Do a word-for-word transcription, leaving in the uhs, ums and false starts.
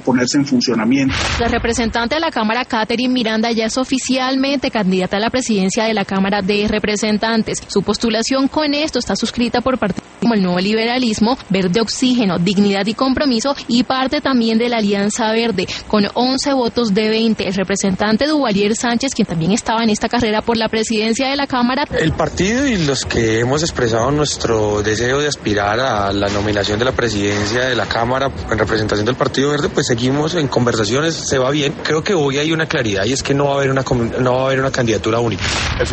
ponerse en funcionamiento. La representante de la Cámara, Catherine Miranda, ya es oficialmente candidata a la presidencia de la Cámara de Representantes. Su postulación con esto está suscrita por partidos como el Nuevo Liberalismo, Verde Oxígeno, Dignidad y Compromiso y parte también de la Alianza Verde, con once votos de veinte. El representante Duvalier Sánchez, quien también estaba en esta carrera por la presidencia de la Cámara. El partido y los que hemos expresado nuestro deseo de aspirar a la nominación de la presidencia de la Cámara en representación del Partido Verde, pues seguimos en conversaciones, se va bien. Creo que hoy hay una claridad y es que no va a haber una, no va a haber una candidatura única.